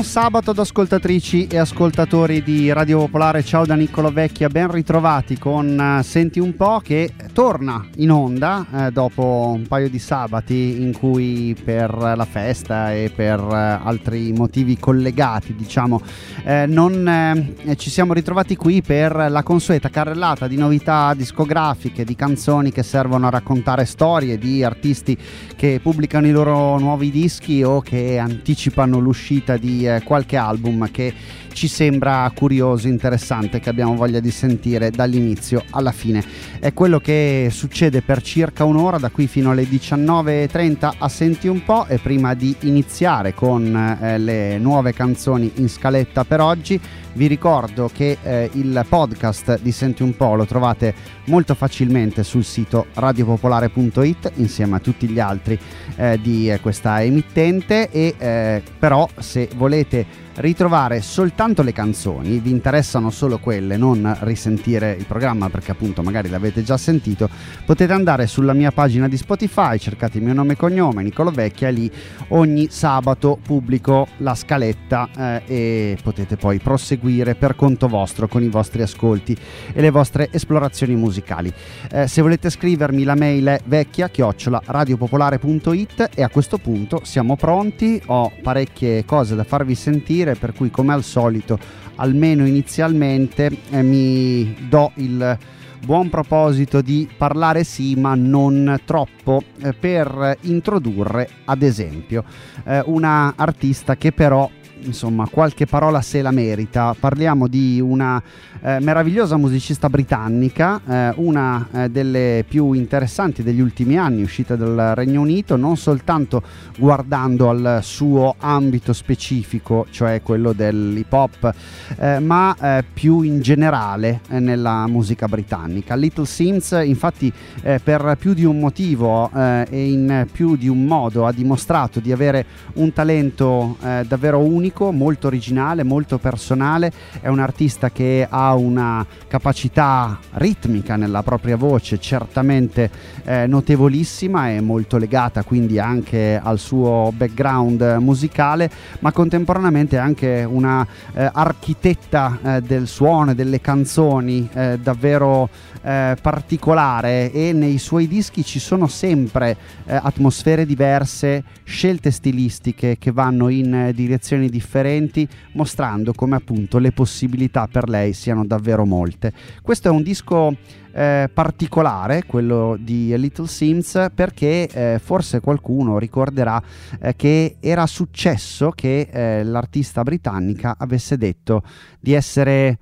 sabato ad ascoltatrici e ascoltatori di Radio Popolare, ciao da Niccolo Vecchia, ben ritrovati con Senti un po' che torna in onda dopo un paio di sabati in cui per la festa e per altri motivi collegati non ci siamo ritrovati qui per la consueta carrellata di novità discografiche, di canzoni che servono a raccontare storie di artisti che pubblicano i loro nuovi dischi o che anticipano l'uscita di qualche album che ci sembra curioso, interessante, che abbiamo voglia di sentire dall'inizio alla fine. È quello che succede per circa un'ora, da qui fino alle 19:30 a Senti un po', e prima di iniziare con le nuove canzoni in scaletta per oggi vi ricordo che il podcast di Senti un po' lo trovate molto facilmente sul sito radiopopolare.it insieme a tutti gli altri di questa emittente, e però se volete ritrovare soltanto le canzoni, vi interessano solo quelle, non risentire il programma perché appunto magari l'avete già sentito, potete andare sulla mia pagina di Spotify, cercate il mio nome e cognome Niccolo Vecchia, lì ogni sabato pubblico la scaletta e potete poi proseguire per conto vostro con i vostri ascolti e le vostre esplorazioni musicali. Se volete scrivermi, la mail è vecchia@radiopopolare.it, e a questo punto siamo pronti, ho parecchie cose da farvi sentire, per cui come al solito, almeno inizialmente, mi do il buon proposito di parlare sì ma non troppo, per introdurre ad esempio una artista che però insomma qualche parola se la merita. Parliamo di una meravigliosa musicista britannica, una delle più interessanti degli ultimi anni, uscita dal Regno Unito, non soltanto guardando al suo ambito specifico, cioè quello dell'hip hop, ma più in generale nella musica britannica. Little Sims infatti per più di un motivo e in più di un modo ha dimostrato di avere un talento davvero unico, molto originale, molto personale. È un artista che ha una capacità ritmica nella propria voce certamente notevolissima e molto legata quindi anche al suo background musicale, ma contemporaneamente anche una architetta del suono e delle canzoni davvero particolare, e nei suoi dischi ci sono sempre atmosfere diverse, scelte stilistiche che vanno in direzioni differenti, mostrando come appunto le possibilità per lei siano davvero molte. Questo è un disco particolare, quello di Little Sims, perché forse qualcuno ricorderà che era successo che l'artista britannica avesse detto di essere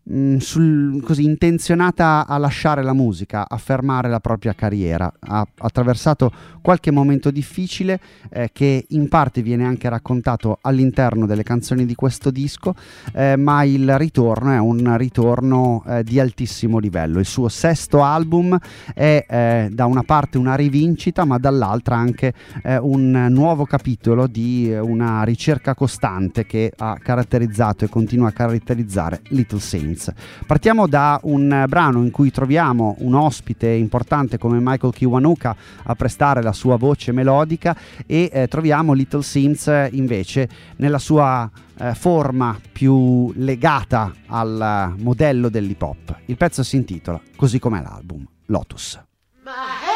così intenzionata a lasciare la musica, a fermare la propria carriera. Ha attraversato qualche momento difficile che in parte viene anche raccontato all'interno delle canzoni di questo disco, ma il ritorno è un ritorno di altissimo livello. Il suo sesto album è da una parte una rivincita, ma dall'altra anche un nuovo capitolo di una ricerca costante che ha caratterizzato e continua a caratterizzare Little Sims. Partiamo da un brano in cui troviamo un ospite importante come Michael Kiwanuka a prestare la sua voce melodica, e troviamo Little Sims invece nella sua forma più legata al modello dell'hip hop. Il pezzo si intitola, così come l'album, Lotus. My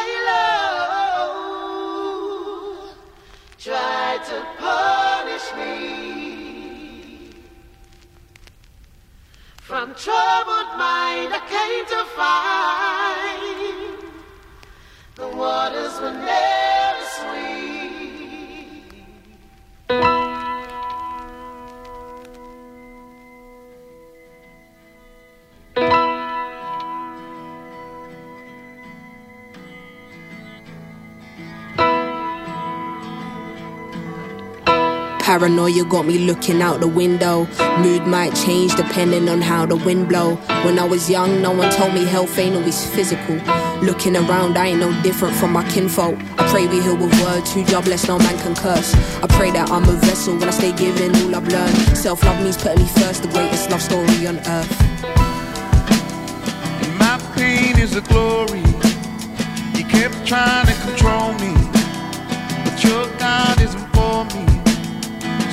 halo tried to punish me. From troubled mind I came to find the waters were never sweet. Paranoia got me looking out the window. Mood might change depending on how the wind blow. When I was young, no one told me health ain't always physical. Looking around, I ain't no different from my kinfolk. I pray we heal with words, who jobless, no man can curse. I pray that I'm a vessel when I stay giving all I've learned. Self-love means putting me first, the greatest love story on earth. My pain is a glory. You kept trying to control me, but your God isn't for me.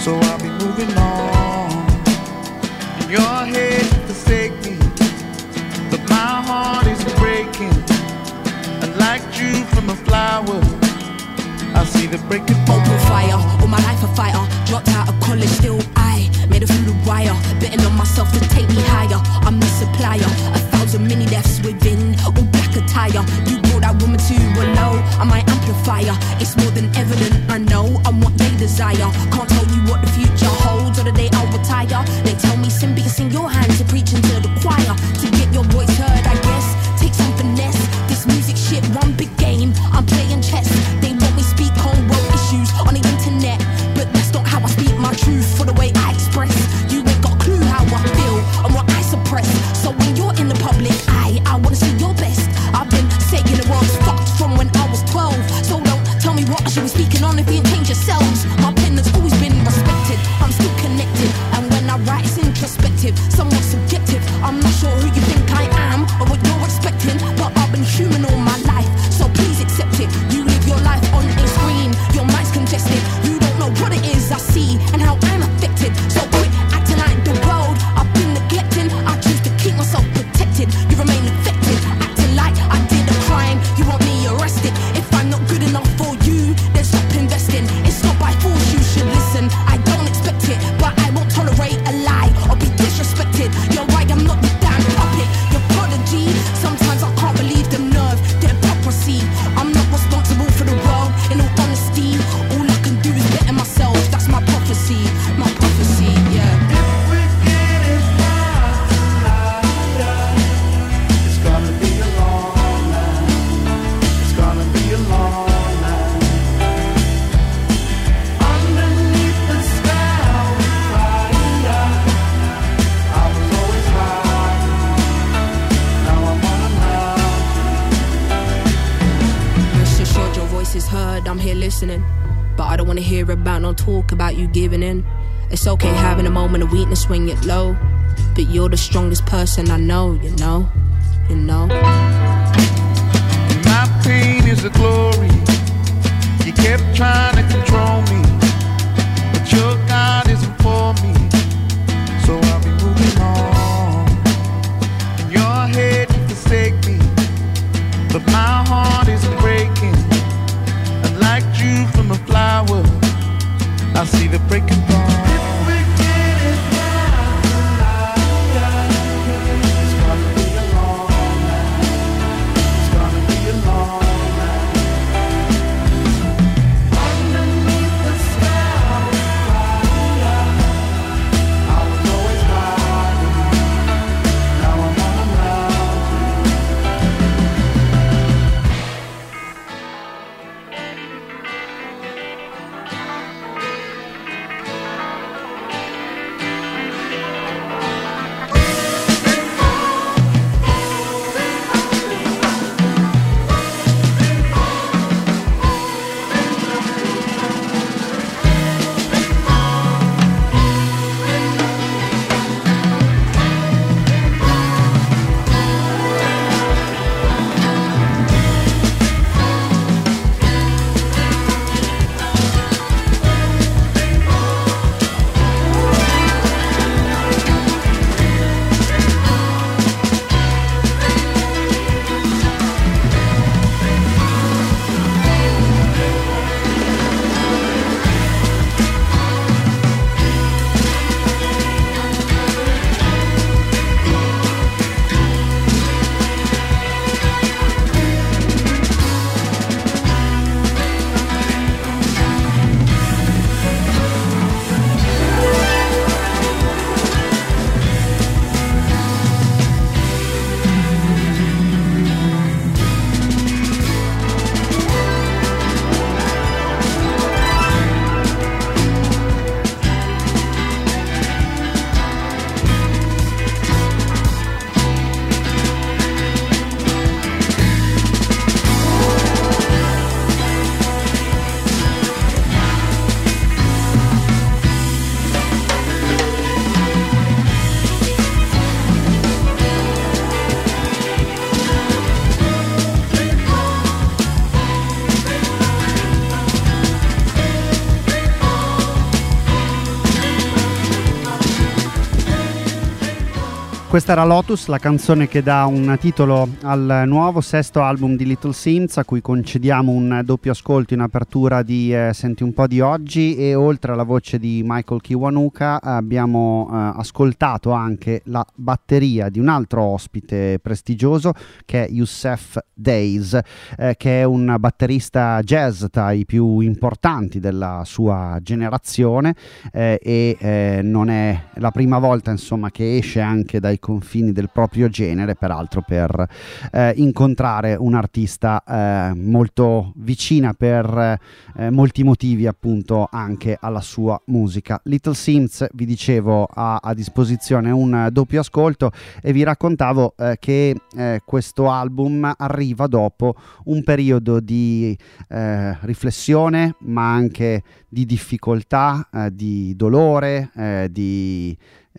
so I'll be moving on. In your head you forsake me, but my heart is breaking. And like dew from a flower, I see the breaking point. Open fire, all my life a fighter. Dropped out of college, still I made it through the wire. Betting on myself to take me higher. I'm the supplier, 1,000 mini deaths within, all black attire. You brought that woman to a low, I'm my amplifier. It's more than evident, I know I'm what they desire. Can't tell you what the future holds or the day I'll retire. They tell me Simbi, it's in your hands to preach into the choir. To get your voice heard, I guess, take some finesse. This music shit, one big game, I'm playing chess. They want me speak on world issues on the internet, but that's not how I speak my truth for the way I express. You ain't got a clue how I feel and what I suppress. So when you're in the public eye, I wanna see your best. I've been saying the world's fucked from when I was 12. So don't tell me what I should be speaking on if you ain't changed yourselves. My pen has always been respected, I'm still connected. And when I write it's introspective, somewhat subjective. I'm not sure who you think I am or what you're expecting, but I've been human all my life, so please accept it. You live your life on a screen, your mind's congested. You don't know what it is I see and how I'm affected. So quit acting like the world I've been neglecting. I choose to keep myself protected. You remain infected, acting like I did a crime. You want me arrested. If I'm not good enough for you, then stop investing. It's not by force, you should listen. I don't expect it, but I won't tolerate a lie or be disrespected. You're right, I'm not the damn puppet. You're prodigy. Sometimes I can't believe the nerve, the hypocrisy. I'm not responsible for the world, in all honesty. All I can do is better myself. That's my prophecy, yeah. If we get it right tonight, it's gonna be a long night. It's gonna be a long night. Underneath the sky we fire. I was always high, now I'm on a mountain. Rest assured your voice is heard, I'm here listening. But I don't wanna hear about no talk about you giving in. It's okay having a moment of weakness when you're low, but you're the strongest person I know, you know. My pain is a glory. You kept trying to control me, but your God isn't for me, so I'll be moving on. In your head you forsake me, but my heart isn't breaking. And like dew from a flower, I see the breaking dawn. If we get it right tonight, it's gonna be a long night. It's gonna be a long night. Underneath the sky we fire. Questa era Lotus, la canzone che dà un titolo al nuovo sesto album di Little Simz, a cui concediamo un doppio ascolto in apertura di Senti un po' di oggi, e oltre alla voce di Michael Kiwanuka abbiamo ascoltato anche la batteria di un altro ospite prestigioso che è Youssef Days, che è un batterista jazz tra i più importanti della sua generazione, e non è la prima volta insomma che esce anche dai confini del proprio genere, peraltro per incontrare un'artista molto vicina per molti motivi, appunto anche alla sua musica. Little Simz, vi dicevo, ha a disposizione un doppio ascolto e vi raccontavo che questo album arriva dopo un periodo di riflessione, ma anche di difficoltà, di dolore, di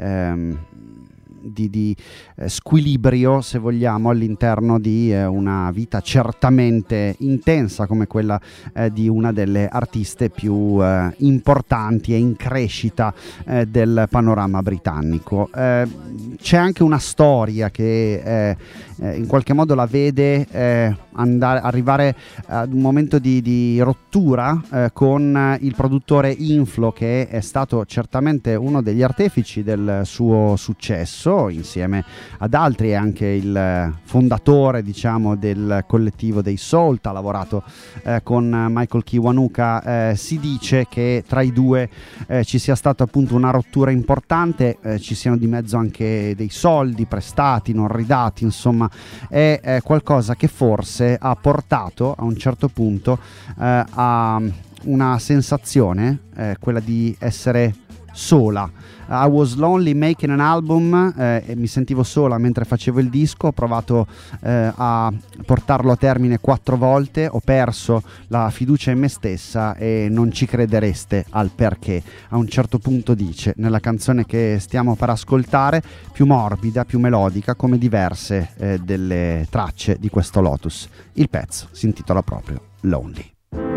squilibrio, se vogliamo, all'interno di una vita certamente intensa come quella di una delle artiste più importanti e in crescita del panorama britannico. C'è anche una storia che in qualche modo la vede arrivare ad un momento di rottura con il produttore Inflo, che è stato certamente uno degli artefici del suo successo insieme ad altri, è anche il fondatore, diciamo, del collettivo dei Salt, ha lavorato con Michael Kiwanuka. Si dice che tra i due ci sia stata appunto una rottura importante, ci siano di mezzo anche dei soldi prestati, non ridati, insomma è qualcosa che forse ha portato a un certo punto a una sensazione, quella di essere sola. I was lonely making an album, e mi sentivo sola mentre facevo il disco. Ho provato a portarlo a termine 4 volte, ho perso la fiducia in me stessa e non ci credereste al perché. A un certo punto dice nella canzone che stiamo per ascoltare, più morbida, più melodica, come diverse delle tracce di questo Lotus. Il pezzo si intitola proprio Lonely.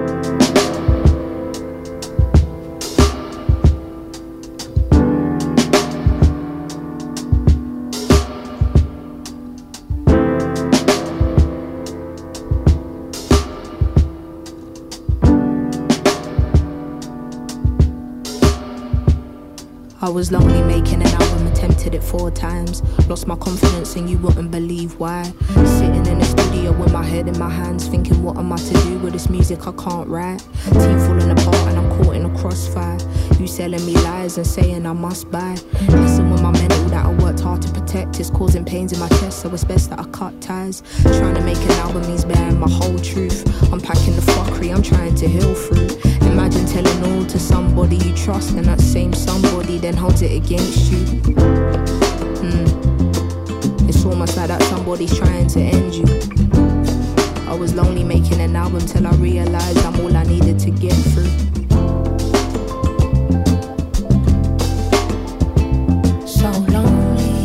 I was lonely making an album, attempted it 4 times. Lost my confidence and you wouldn't believe why. Sitting in the studio with my head in my hands, thinking what am I to do with this music I can't write. Team falling apart and I'm caught in a crossfire. You selling me lies and saying I must buy. Listen with my mental that I worked hard to protect is causing pains in my chest, so it's best that I cut ties. Trying to make an album means bearing my whole truth. Unpacking the fuckery I'm trying to heal through. Imagine telling all to somebody you trust, and that same somebody then holds it against you. It's almost like that somebody's trying to end you. I was lonely making an album till I realized I'm all I needed to get through. So lonely,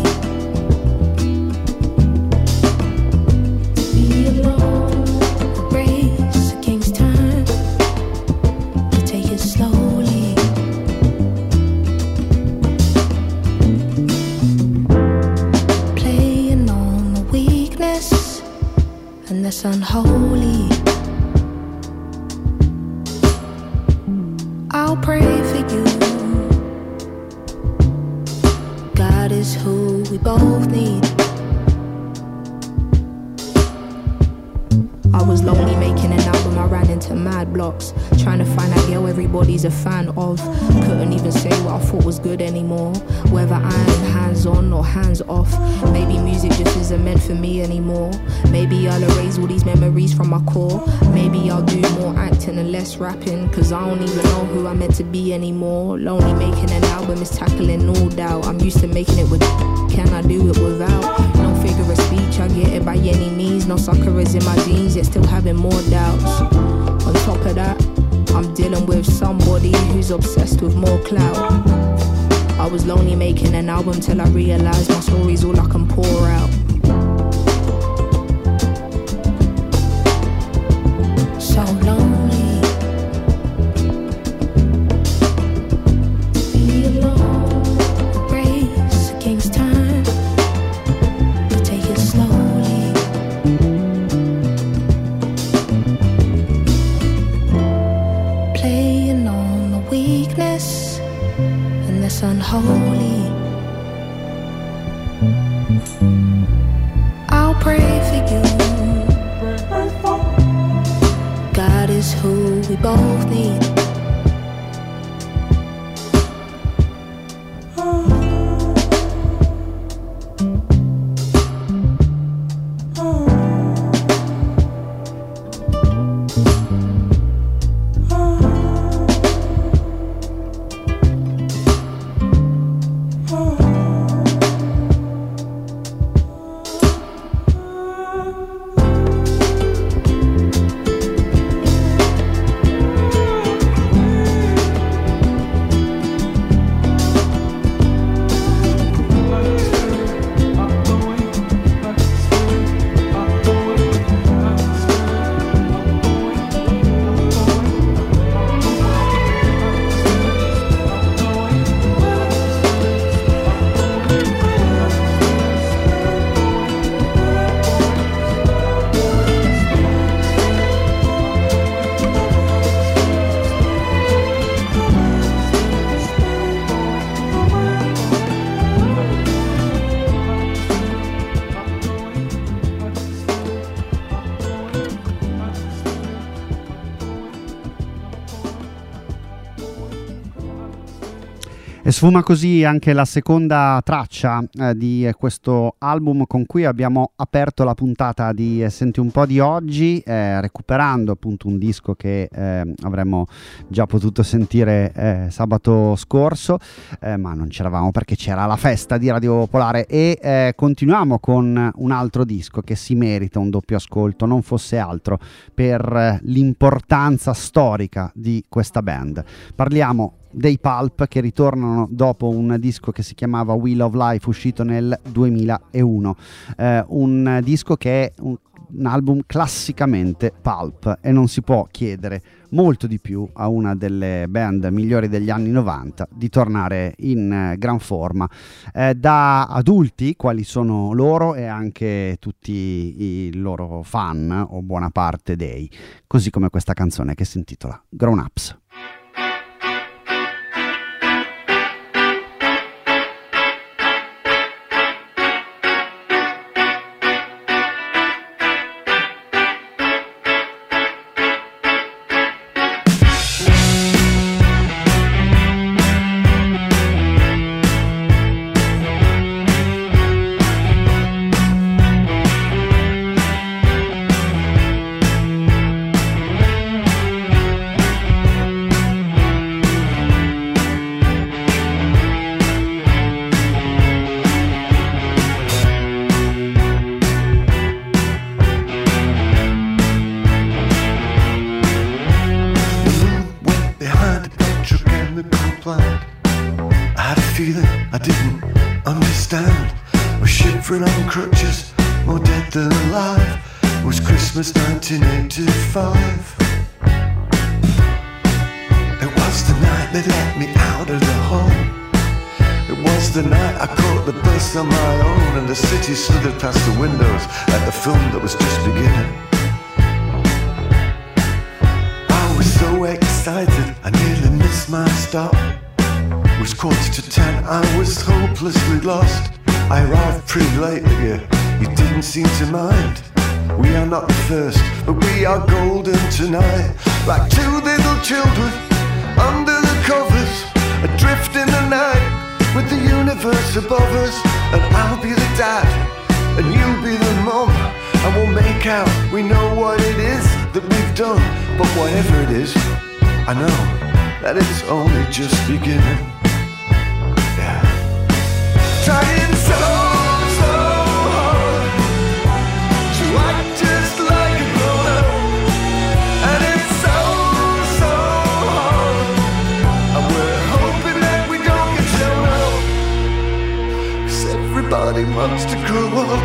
be alone, race against time, to take it slowly. Playing on the weakness, and that's unholy. I'll pray for you. God is who we both need. I was lonely making an album, I ran into mad blocks, trying to find that girl everybody's a fan of. Couldn't even say what I thought was good anymore, whether I'm hands on or hands off. Maybe music just isn't meant for me anymore. Maybe I'll erase all these memories from my core. Maybe I'll do more acting and less rapping, cause I don't even know who I'm meant to be anymore. Lonely making an album is tackling all doubt. I'm used to making it with, can I do it without? No figure of speech, I get it by any means. No suckers in my jeans, yet still having more doubts. On top of that, I'm dealing with somebody who's obsessed with more clout. I was lonely making an album till I realized my story's all I can pour out. So lonely, be alone, race against time, I'll pray for you. God is who we both need. E sfuma così anche la seconda traccia di questo album con cui abbiamo aperto la puntata di Senti un po' di oggi, recuperando appunto un disco che avremmo già potuto sentire sabato scorso, ma non c'eravamo perché c'era la festa di Radio Popolare, e continuiamo con un altro disco che si merita un doppio ascolto, non fosse altro per l'importanza storica di questa band. Parliamo dei Pulp, che ritornano dopo un disco che si chiamava Wheel of Life, uscito nel 2001, un disco che è un album classicamente Pulp, e non si può chiedere molto di più a una delle band migliori degli anni 90 di tornare in gran forma, da adulti quali sono loro e anche tutti i loro fan, o buona parte dei, così come questa canzone che si intitola Grown Ups. On crutches, more dead than alive. It was Christmas 1985. It was the night they let me out of the home. It was the night I caught the bus on my own, and the city slithered past the windows like the film that was just beginning. I was so excited, I nearly missed my stop. It was 9:45, I was hopelessly lost. I arrived pretty late, but you didn't seem to mind. We are not the first, but we are golden tonight. Like two little children under the covers, adrift in the night with the universe above us. And I'll be the dad, and you'll be the mum, and we'll make out we know what it is that we've done. But whatever it is, I know that it's only just beginning. Yeah. Trying so hard to act just like a grown-up, and it's so hard, and we're hoping that we don't get shown up, 'cause everybody wants to grow up.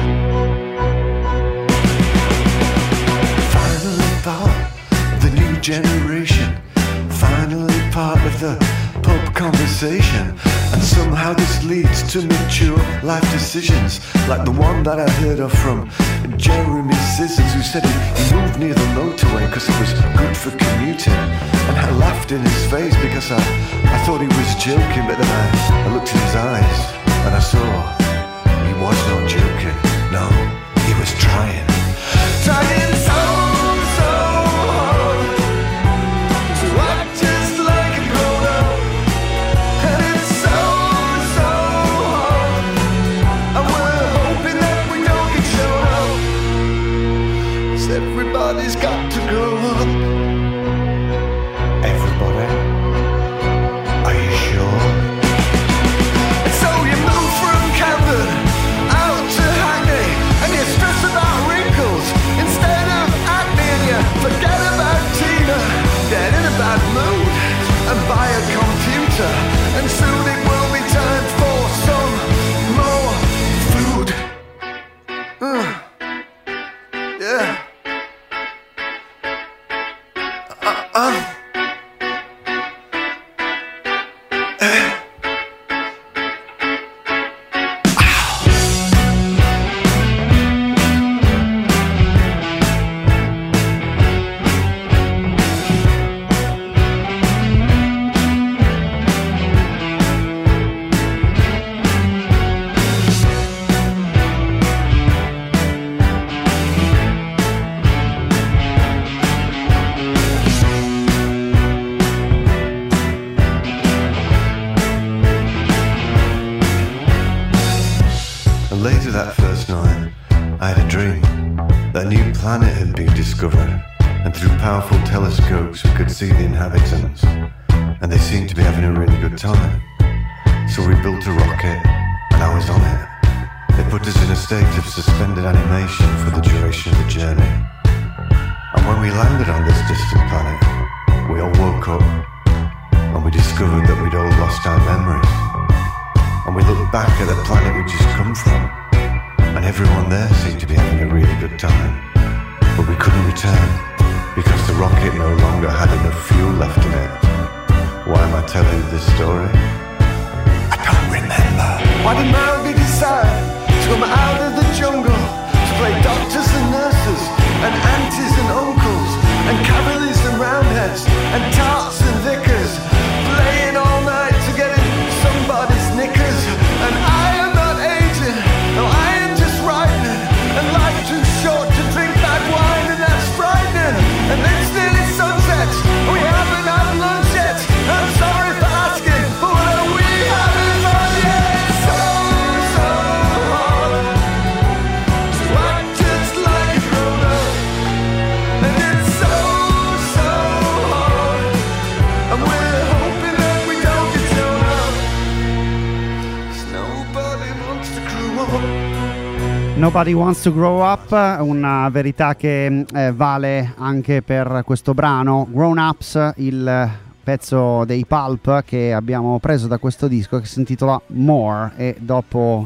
Finally part of the new generation, finally part of the pub conversation. And somehow this leads to mature life decisions, like the one that I heard of from Jeremy Scissors, who said he moved near the motorway because it was good for commuting. And I laughed in his face because I thought he was joking, but then I looked in his eyes and I saw he was not joking. later that first night, I had a dream that a new planet had been discovered, and through powerful telescopes we could see the inhabitants, and they seemed to be having a really good time. So we built a rocket, and I was on it. They put us in a state of suspended animation for the duration of the journey. And when we landed on this distant planet, we all woke up, and we discovered that we'd all lost our memories. And we looked back at the planet we'd just come from, and everyone there seemed to be having a really good time. But we couldn't return, because the rocket no longer had enough fuel left in it. Why am I telling you this story? I don't remember. Why did Mowgli decide to come out of the jungle to play doctors and nurses, and aunties and uncles, and cavaliers and roundheads, and tarts and vicars, playing all night to get in somebody's knickers? And I am not aging, no, I am just writing, and life's too short to drink that wine, and that's frightening. And it's nearly sunset, we haven't had lunch yet. I'm sorry for asking, but what are we having fun yet? So hard to act just like a grown up, and it's so hard, and we're hoping that we don't get shown up, 'cause nobody wants to grow up. Nobody Wants to Grow Up, una verità che vale anche per questo brano Grown Ups, il pezzo dei Pulp che abbiamo preso da questo disco, che si intitola More, e dopo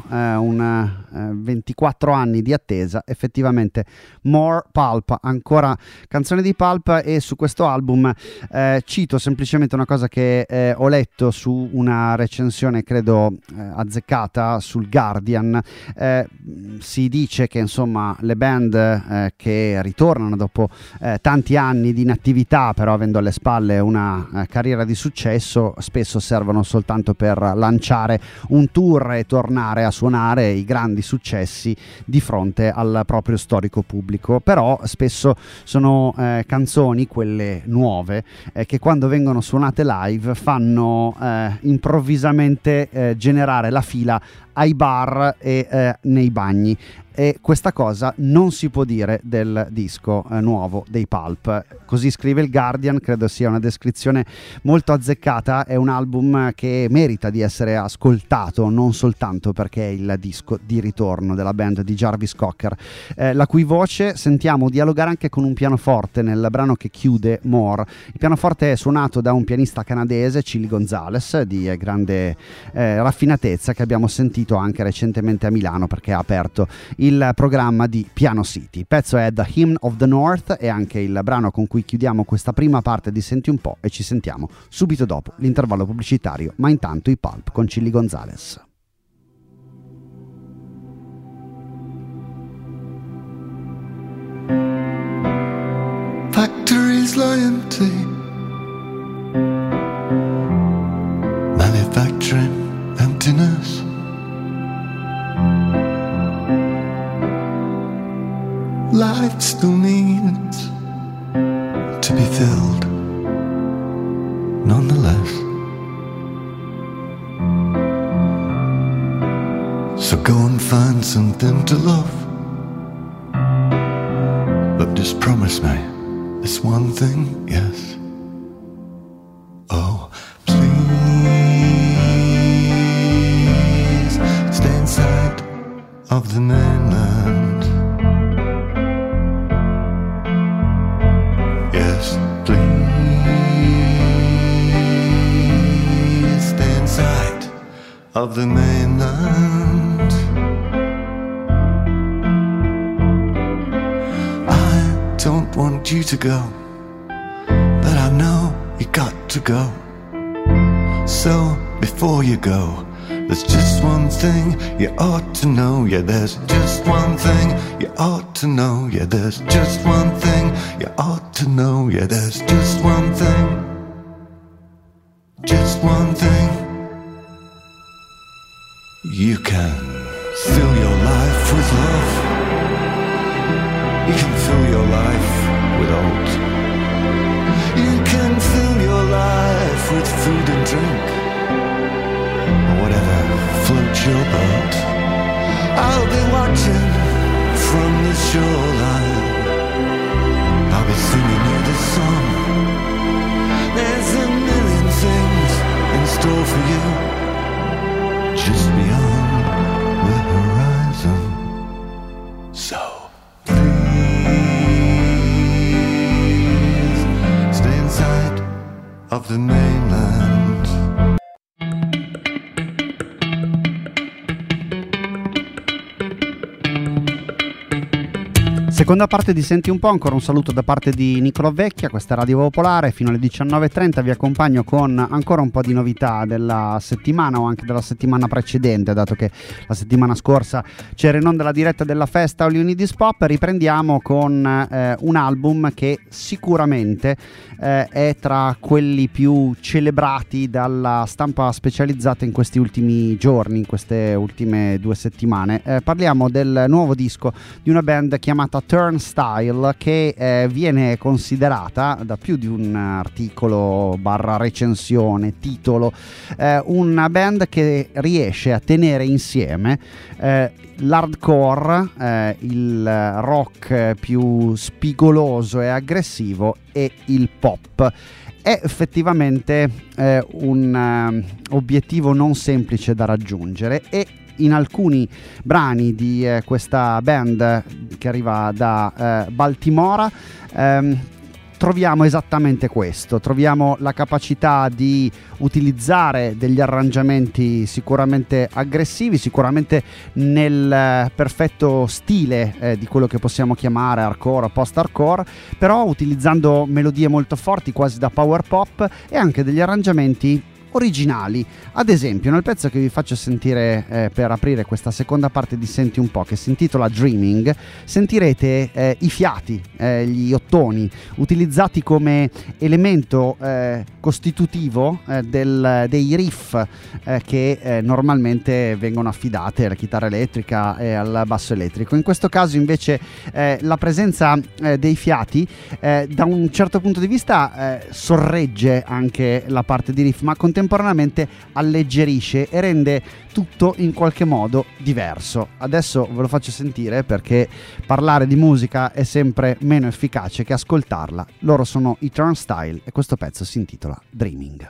24 anni di attesa effettivamente More Pulp, ancora canzone di Pulp. E su questo album cito semplicemente una cosa che ho letto su una recensione credo azzeccata sul Guardian. Si dice che insomma le band che ritornano dopo tanti anni di inattività, però avendo alle spalle una carriera di successo, spesso servono soltanto per lanciare un tour e tornare a suonare i grandi successi di fronte al proprio storico pubblico. Però spesso sono canzoni, quelle nuove, che quando vengono suonate live fanno improvvisamente generare la fila ai bar e nei bagni. E questa cosa non si può dire del disco nuovo dei Pulp. Così scrive il Guardian, credo sia una descrizione molto azzeccata. È un album che merita di essere ascoltato, non soltanto perché è il disco di ritorno della band di Jarvis Cocker, la cui voce sentiamo dialogare anche con un pianoforte nel brano che chiude More. Il pianoforte è suonato da un pianista canadese, Chili Gonzales, di grande raffinatezza, che abbiamo sentito anche recentemente a Milano perché ha aperto il programma di Piano City. Il pezzo è The Hymn of the North, e anche il brano con cui chiudiamo questa prima parte di Senti un po', e ci sentiamo subito dopo l'intervallo pubblicitario, ma intanto i Pulp con Chili Gonzales. Factories lie empty, manufacturing emptiness. Life still needs to be filled, nonetheless. So go and find something to love, but just promise me this one thing, yes. Oh, please stay inside of the mainland. Yes, please stay inside of the mainland. I don't want you to go, but I know you got to go. So before you go, there's just one thing you ought to know. Yeah, there's just one thing you ought to know. Yeah, there's just one thing you ought to know. Yeah, there's just one thing. Just one thing. You can fill your life with love. You can fill your life with oat. You can fill your life with food and drink, whatever floats your boat. I'll be watching from the shoreline. I'll be singing you this song. There's a million things in store for you, just beyond the horizon. So please stay inside of the mainland. Seconda parte di Senti un po', ancora un saluto da parte di Nicolò Vecchia, questa è Radio Popolare, fino alle 19.30 vi accompagno con ancora un po' di novità della settimana o anche della settimana precedente, dato che la settimana scorsa c'era in onda la diretta della festa All You Need Is Pop. Riprendiamo con un album che sicuramente è tra quelli più celebrati dalla stampa specializzata in questi ultimi giorni, in queste ultime 2 settimane. Parliamo del nuovo disco di una band chiamata Turnstile, che viene considerata da più di un articolo barra recensione, titolo, una band che riesce a tenere insieme l'hardcore, il rock più spigoloso e aggressivo e il pop. È effettivamente un obiettivo non semplice da raggiungere, e in alcuni brani di questa band che arriva da Baltimora troviamo esattamente questo, troviamo la capacità di utilizzare degli arrangiamenti sicuramente aggressivi, sicuramente nel perfetto stile di quello che possiamo chiamare hardcore o post-hardcore, però utilizzando melodie molto forti, quasi da power pop, e anche degli arrangiamenti originali. Ad esempio, nel pezzo che vi faccio sentire per aprire questa seconda parte di Senti un po', che si intitola Dreaming, sentirete i fiati, gli ottoni utilizzati come elemento costitutivo dei riff che normalmente vengono affidate alla chitarra elettrica e al basso elettrico. In questo caso invece la presenza dei fiati da un certo punto di vista sorregge anche la parte di riff, ma contemporaneamente alleggerisce e rende tutto in qualche modo diverso. Adesso ve lo faccio sentire, perché parlare di musica è sempre meno efficace che ascoltarla. Loro sono i Turnstile e questo pezzo si intitola Dreaming.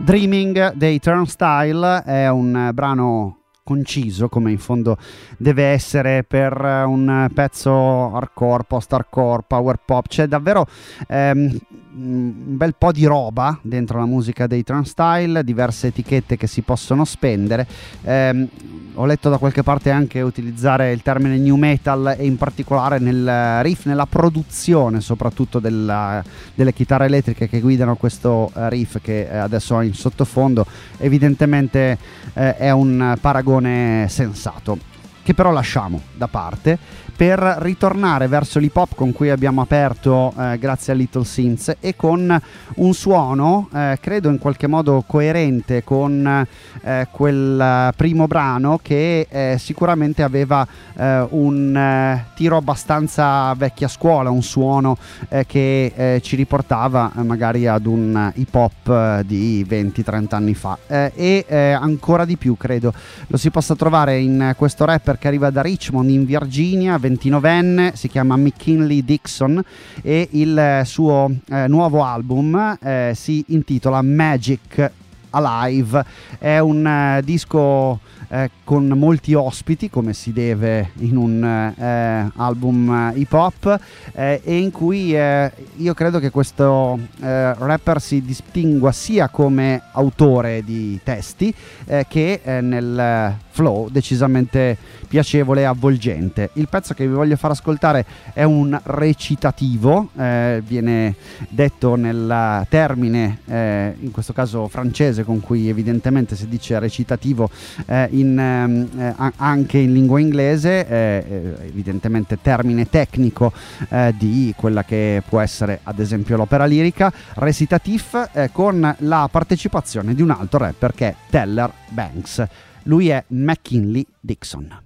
Dreaming dei Turnstile è un brano conciso, come in fondo deve essere per un pezzo hardcore, post-hardcore, power pop. C'è davvero un bel po' di roba dentro la musica dei Turnstile, diverse etichette che si possono spendere. Ho letto da qualche parte anche utilizzare il termine new metal, e in particolare nel riff, nella produzione soprattutto delle chitarre elettriche che guidano questo riff che adesso ho in sottofondo. Evidentemente è un paragone sensato, che però lasciamo da parte per ritornare verso l'hip hop con cui abbiamo aperto grazie a Little Synths, e con un suono credo in qualche modo coerente con quel primo brano, che sicuramente aveva un tiro abbastanza vecchia scuola, un suono che ci riportava magari ad un hip hop di 20-30 anni fa, e ancora di più credo lo si possa trovare in questo rapper che arriva da Richmond in Virginia, 29enne, si chiama McKinley Dixon, e il suo nuovo album si intitola Magic Alive. È un disco con molti ospiti, come si deve in un album hip hop, e in cui io credo che questo rapper si distingua sia come autore di testi che nel flow decisamente piacevole e avvolgente. Il pezzo che vi voglio far ascoltare è un recitativo, viene detto nel termine in questo caso francese con cui evidentemente si dice recitativo anche in lingua inglese, evidentemente termine tecnico di quella che può essere ad esempio l'opera lirica. Recitatif con la partecipazione di un altro rapper che è Teller Banks. Lui è McKinley Dixon.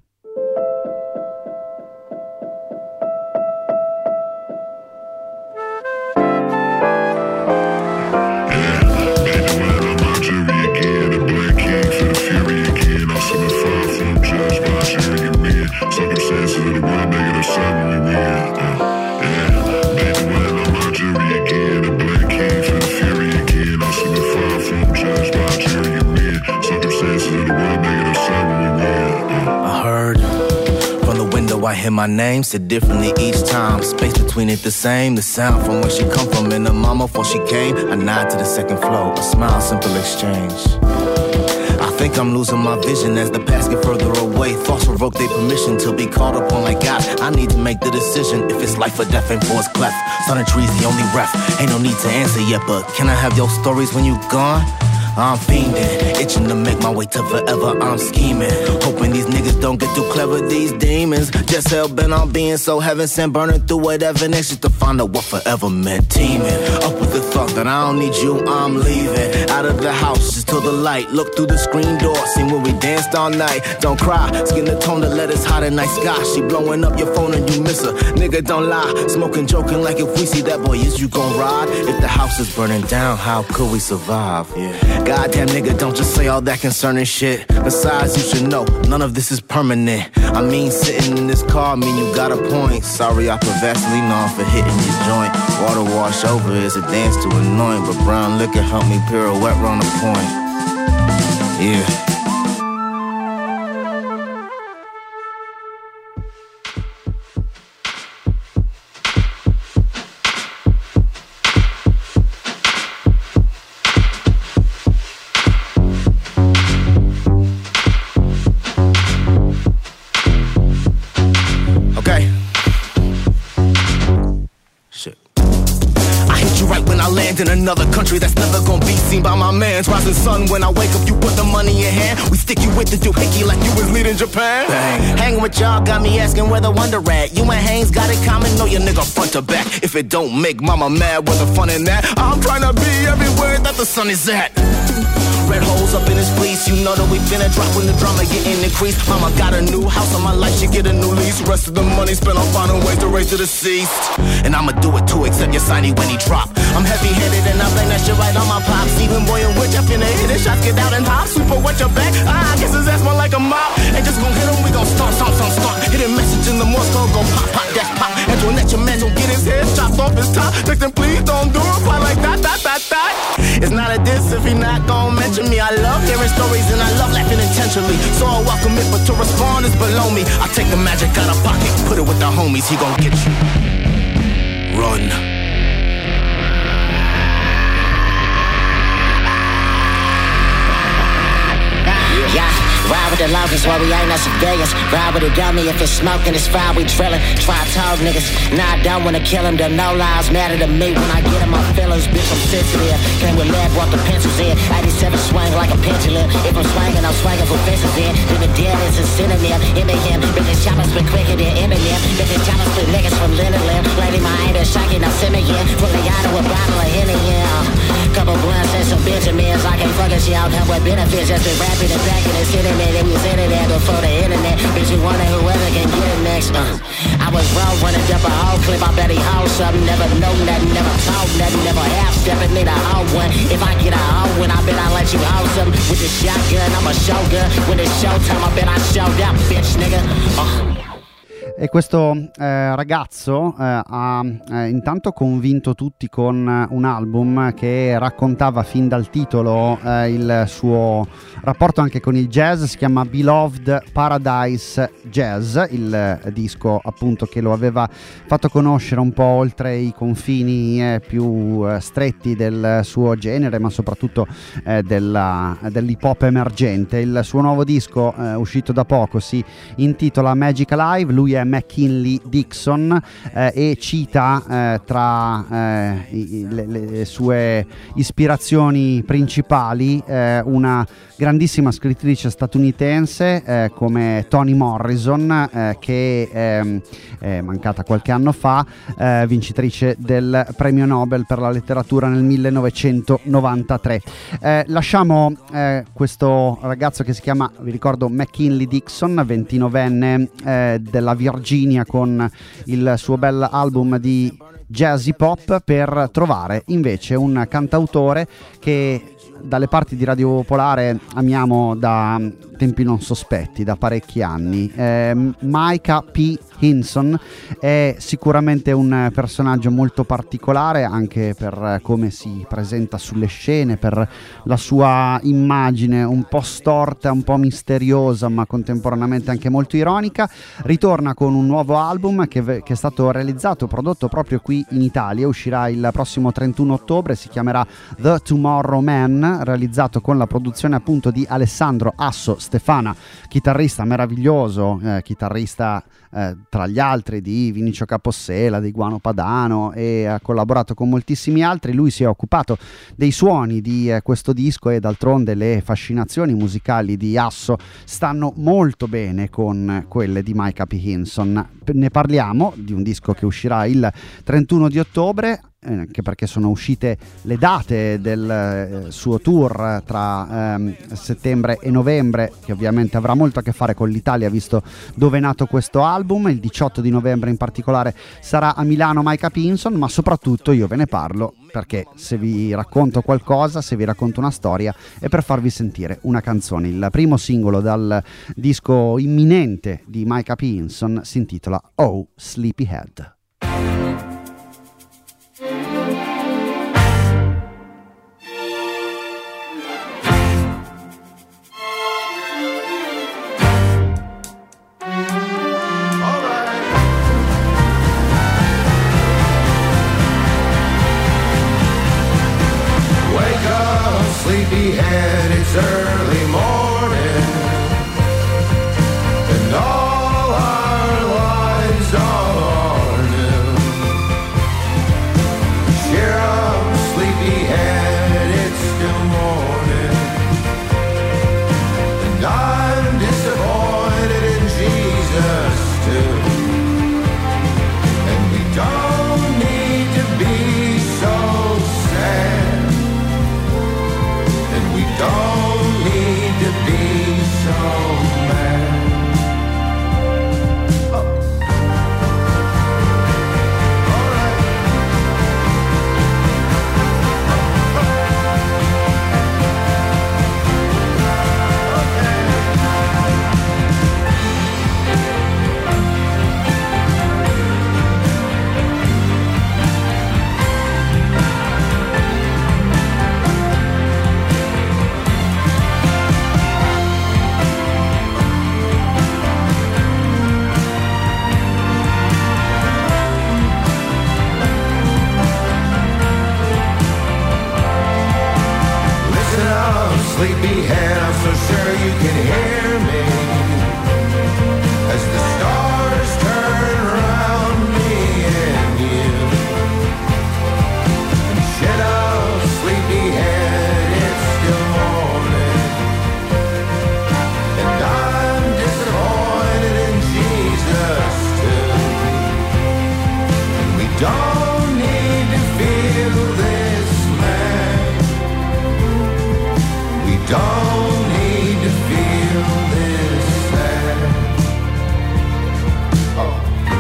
I hear my name said differently each time. Space between it the same. The sound from where she come from and the mama before she came. I nod to the second floor. A smile, simple exchange. I think I'm losing my vision as the past get further away. Thoughts revoke their permission to be called upon like God. I need to make the decision if it's life or death ain't for it's cleft. Sun and trees the only ref. Ain't no need to answer yet, but can I have your stories when you gone? I'm fiending, itching to make my way to forever. I'm scheming, hoping these niggas don't get too clever. These demons just hell-bent on being so heaven-sent, burning through whatever next just to find out what forever meant. Teaming up with the thought that I don't need you, I'm leaving out of the house just till the light. Look through the screen door, see when we danced all night. Don't cry, skin the tone to let us hot at night sky. She blowing up your phone and you miss her. Nigga, don't lie, smoking, joking like if we see that boy, is you gon' ride? If the house is burning down, how could we survive? Yeah. Goddamn nigga, don't just say all that concerning shit. Besides, you should know, none of this is permanent. I mean, sitting in this car, mean you got a point. Sorry, I put Vaseline on for hitting your joint. Water wash over is a dance to anoint, but brown liquor help me pirouette round the point. Yeah. In another country that's never gonna be seen by my mans. Rising sun, when I wake up, you put the money in hand. We stick you with the doohickey like you was leading Japan. Bang. Hanging with y'all got me asking where the wonder at. You and Haynes got it common, know your nigga front to back. If it don't make mama mad, where the fun in that? I'm trying to be everywhere that the sun is at. Red holes up in his fleece, you know that we finna drop when the drama getting increased. Mama got a new house on my life, she get a new lease. Rest of the money spent on finding ways to raise the deceased. And I'ma do it too, except your signy when he drop. I'm heavy-headed and I blame that shit right on my pops. Even boy and witch, I finna hit it, shots get out and hop. Super wet your back, I guess his ass more like a mop. Ain't just gon' hit him, we gon' stomp. Hit a message in the Morse code, go pop, dash pop. Antoinette, your man don't get his head chopped off his top. Text him, please don't do it, fly like that. It's not a this if he not gon' mention me? I love hearing stories and I love laughing intentionally. So I welcome it, but to respond is below me. I take the magic out of pocket, put it with the homies, he gon' get you. Run. Yeah, ride with the locust while we ain't no civilians. Ride with the dummy, if it's smoking, it's fire, we drillin'. Try to talk niggas, nah, I don't wanna kill him. The no lies matter to me when I get in my feelings. Bitch, I'm sensitive, came with lead, brought the pencils in. 87 swing like a pendulum. If I'm swinging for fences in. Living dead is a synonym, M.A.M. Bitches choppers been quicker than Eminem. Bitches choppers split niggas from Lindeland. Lady, my ain't shaking, now send me in. Fully out of a bottle of Henny, yeah. Couple blunts and some Benjamins. I can't fucking shit, I'll come with benefits. Just been rapping and back in the internet. It was internet before the internet. Bitch, you wonder whoever can get it next. I was wrong, running up a whole clip. I bet he hold something. Never know nothing, never talk nothing. Never half stepping, need a whole one. If I get a whole one, I bet I'll let you hold something. With the shotgun, I'm a showgun. When it's showtime, I bet I showed up, bitch, nigga. E questo ragazzo ha intanto convinto tutti con un album che raccontava fin dal titolo il suo rapporto anche con il jazz. Si chiama Beloved Paradise Jazz, il disco appunto che lo aveva fatto conoscere un po' oltre i confini più stretti del suo genere, ma soprattutto dell'hip hop emergente. Il suo nuovo disco uscito da poco si intitola Magic Alive. Lui è McKinley Dixon e cita tra le sue ispirazioni principali una grandissima scrittrice statunitense come Toni Morrison, che è mancata qualche anno fa, vincitrice del premio Nobel per la letteratura nel 1993. Lasciamo questo ragazzo che si chiama, vi ricordo, McKinley Dixon, 29enne della Virginia, con il suo bel album di jazz hip hop, per trovare invece un cantautore che dalle parti di Radio Popolare amiamo da tempi non sospetti, da parecchi anni. Micah P. Hinson è sicuramente un personaggio molto particolare, anche per come si presenta sulle scene, per la sua immagine un po' storta, un po' misteriosa, ma contemporaneamente anche molto ironica. Ritorna con un nuovo album che è stato realizzato, prodotto proprio qui in Italia. Uscirà il prossimo 31 ottobre, si chiamerà The Tomorrow Man, realizzato con la produzione appunto di Alessandro Asso Stefana, chitarrista meraviglioso, chitarrista tra gli altri di Vinicio Capossela, di Guano Padano, e ha collaborato con moltissimi altri. Lui si è occupato dei suoni di questo disco e d'altronde le fascinazioni musicali di Asso stanno molto bene con quelle di Micah P. Hinson. Ne parliamo di un disco che uscirà il 31 di ottobre, anche perché sono uscite le date del suo tour tra settembre e novembre, che ovviamente avrà molto a che fare con l'Italia, visto dove è nato questo album. Il 18 di novembre in particolare sarà a Milano Micah P. Hinson, ma soprattutto io ve ne parlo perché se vi racconto qualcosa, se vi racconto una storia, è per farvi sentire una canzone. Il primo singolo dal disco imminente di Micah P. Hinson si intitola Oh Sleepyhead. Sleepyhead, it's early morning, and all our lives are new. Cheer up, sleepyhead, it's still morning, and I'm disappointed in Jesus too. And we don't need to be so sad. We don't need sleepyhead, I'm so sure you can hear me as the stars turn around me and you. And shut up, sleepyhead, it's still morning, and I'm disappointed in Jesus too. We don't need to feel this man. We don't need to feel this sad. Oh.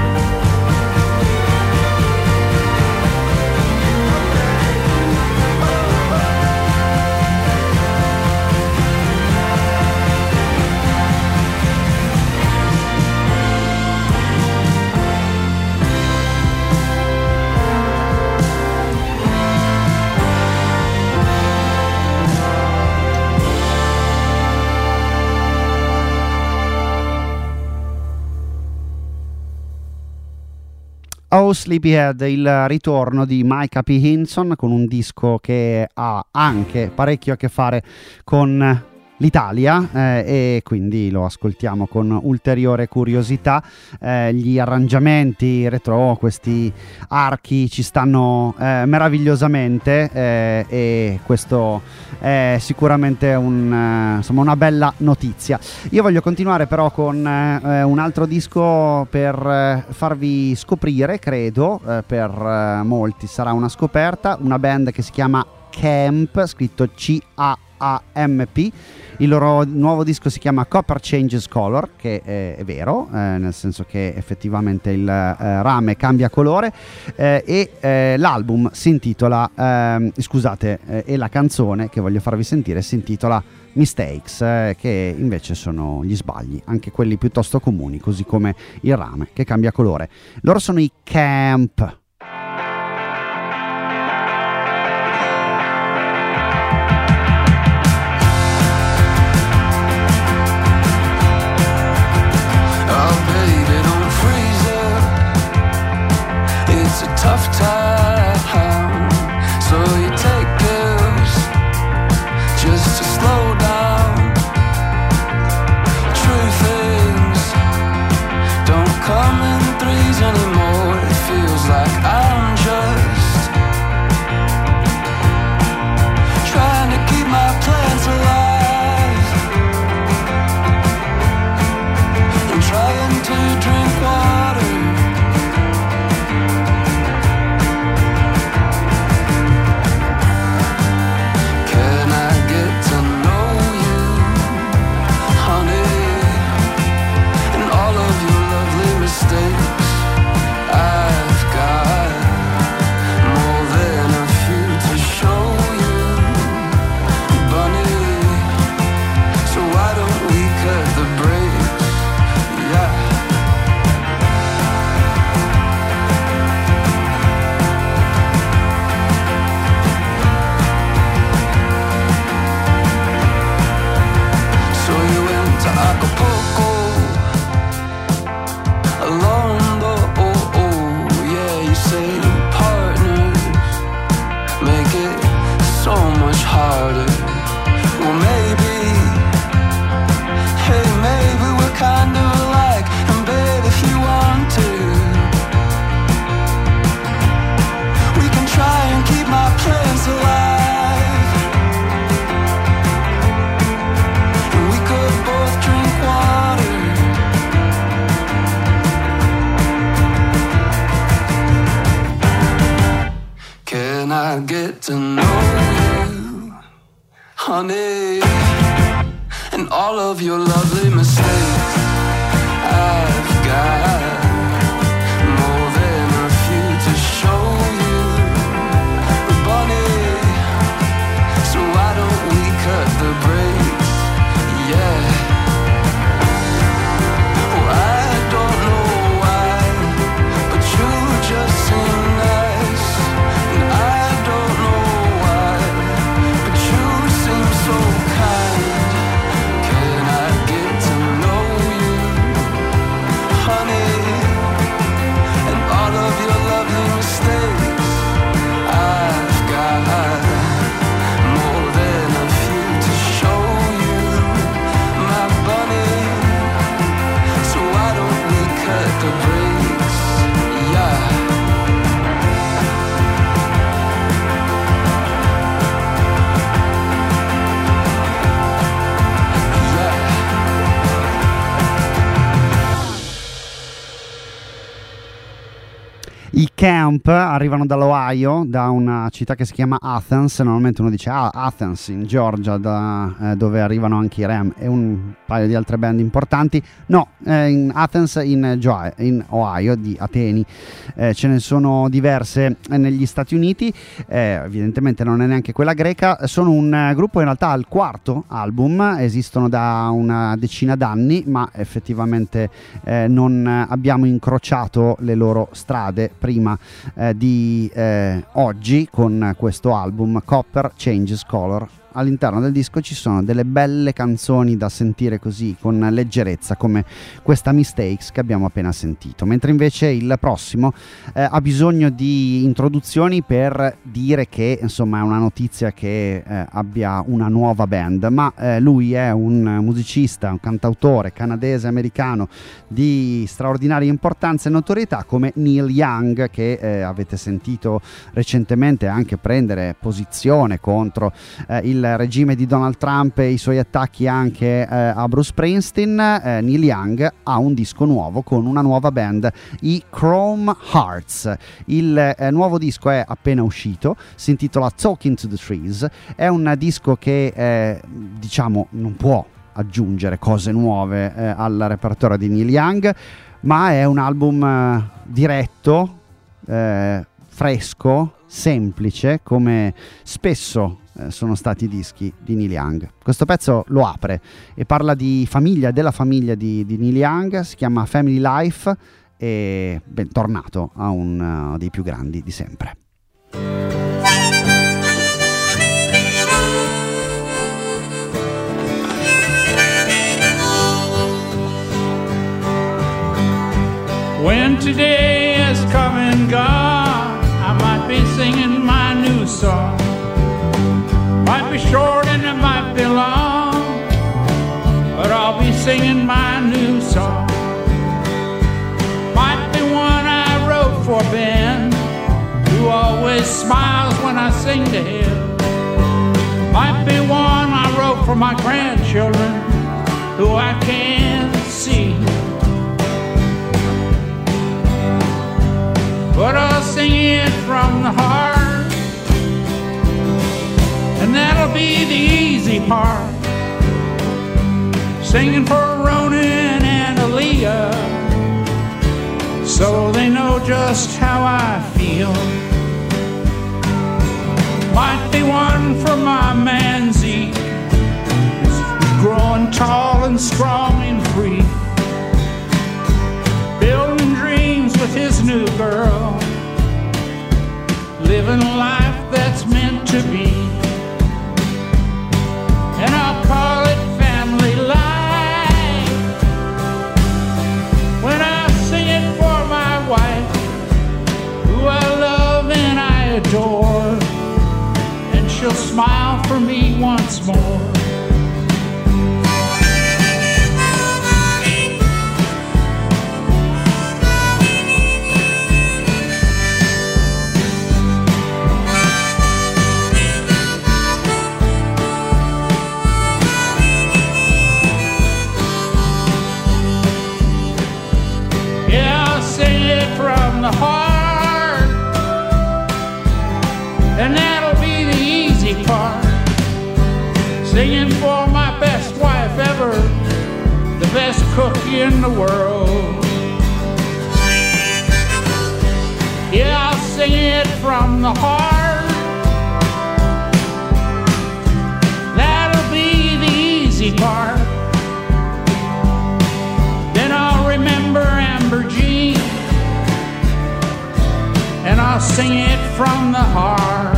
Oh Sleepyhead, il ritorno di Micah P. Hinson con un disco che ha anche parecchio a che fare con l'Italia e quindi lo ascoltiamo con ulteriore curiosità. Gli arrangiamenti retro, questi archi ci stanno meravigliosamente e questo è sicuramente insomma una bella notizia. Io voglio continuare però con un altro disco per farvi scoprire, credo per molti sarà una scoperta, una band che si chiama Camp, scritto C-A-A-M-P. Il loro nuovo disco si chiama Copper Changes Color, che è vero, nel senso che effettivamente il rame cambia colore e l'album si intitola, e la canzone che voglio farvi sentire si intitola Mistakes, che invece sono gli sbagli, anche quelli piuttosto comuni, così come il rame che cambia colore. Loro sono i Camp. Tough time, so you take pills just to slow down. True things don't come in threes anymore. It feels like I'm just trying to keep my plants alive and trying to drink water. Get to know you, honey, and all of your lovely mistakes. I've got more than a few to show you, bunny, so why don't we cut the brakes? Yeah. Oh, I don't know why, but you just seem nice, and I don't know why, but you seem so kind. Can I get to know you, honey? Camp arrivano dall'Ohio, da una città che si chiama Athens. Normalmente uno dice Athens in Georgia, dove arrivano anche i Ram e un paio di altre band importanti. No, in Athens in Ohio, di Ateni. Ce ne sono diverse negli Stati Uniti, evidentemente non è neanche quella greca. Sono un gruppo in realtà al quarto album, esistono da una decina d'anni, ma effettivamente non abbiamo incrociato le loro strade prima di oggi con questo album Copper Changes Color. All'interno del disco ci sono delle belle canzoni da sentire così con leggerezza, come questa Mistakes che abbiamo appena sentito, mentre invece il prossimo ha bisogno di introduzioni per dire che insomma è una notizia che abbia una nuova band, ma lui è un musicista, un cantautore canadese americano di straordinaria importanza e notorietà, come Neil Young, che avete sentito recentemente anche prendere posizione contro il regime di Donald Trump e i suoi attacchi anche a Bruce Springsteen. Neil Young ha un disco nuovo con una nuova band, i Chrome Hearts. Il nuovo disco è appena uscito, si intitola Talking to the Trees. È un disco che diciamo non può aggiungere cose nuove al repertorio di Neil Young, ma è un album diretto, fresco, semplice, come spesso sono stati i dischi di Neil Young. Questo pezzo lo apre e parla di famiglia, della famiglia di Neil Young, si chiama Family Life e bentornato a uno dei più grandi di sempre. When today has come and gone, I might be singing my new song. Might be short and it might be long, but I'll be singing my new song. Might be one I wrote for Ben, who always smiles when I sing to him. Might be one I wrote for my grandchildren, who I can't see. But I'll sing it from the heart, and that'll be the easy part. Singing for Ronan and Aaliyah, so they know just how I feel. Might be one for my man Zeke, who's growing tall and strong and free, building dreams with his new girl, living a life that's meant to be. And I'll call it family life when I sing it for my wife, who I love and I adore, and she'll smile for me once more. From the heart, and that'll be the easy part. Singing for my best wife ever, the best cook in the world. Yeah, I'll sing it from the heart. That'll be the easy part. Then I'll remember Amber Jean, and I'll sing it from the heart.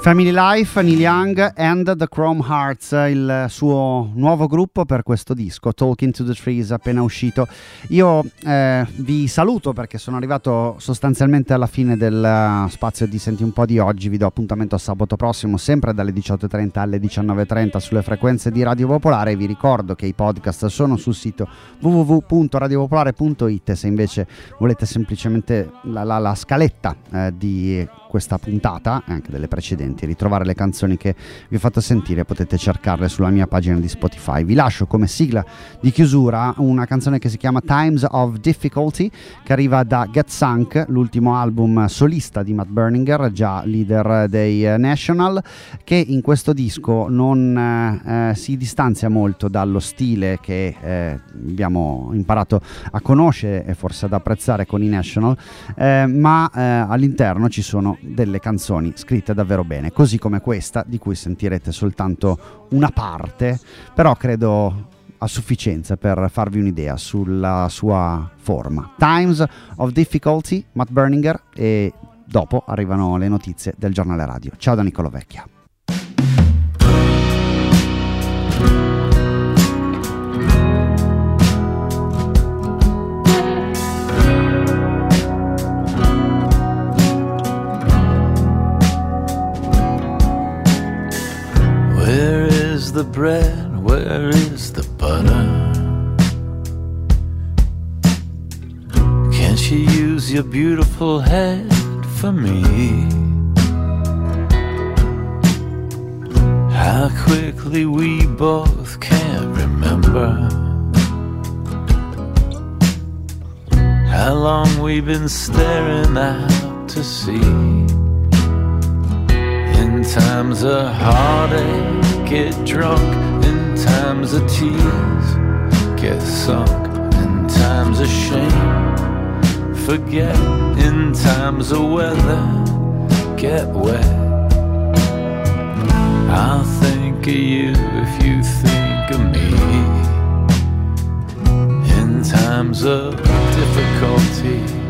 Family Life, Neil Young and the Chrome Hearts, il suo nuovo gruppo per questo disco, Talking to the Trees, appena uscito. Io vi saluto perché sono arrivato sostanzialmente alla fine del spazio di Senti un po' di oggi. Vi do appuntamento a sabato prossimo, sempre dalle 18.30 alle 19.30 sulle frequenze di Radio Popolare. Vi ricordo che i podcast sono sul sito www.radiopopolare.it. Se invece volete semplicemente la scaletta di questa puntata e anche delle precedenti, ritrovare le canzoni che vi ho fatto sentire, potete cercarle sulla mia pagina di Spotify. Vi lascio come sigla di chiusura una canzone che si chiama Times of Difficulty, che arriva da Get Sunk, l'ultimo album solista di Matt Berninger, già leader dei National, che in questo disco non si distanzia molto dallo stile che abbiamo imparato a conoscere e forse ad apprezzare con i National, ma all'interno ci sono delle canzoni scritte davvero bene, così come questa di cui sentirete soltanto una parte, però credo a sufficienza per farvi un'idea sulla sua forma. Times of Difficulty, Matt Berninger, e dopo arrivano le notizie del giornale radio. Ciao da Niccolo Vecchia. The bread, where is the butter? Can't you use your beautiful head for me? How quickly we both can't remember how long we've been staring out to sea. In times of heartache, get drunk. In times of tears, get sunk. In times of shame, forget. In times of weather, get wet. I'll think of you if you think of me. In times of difficulty,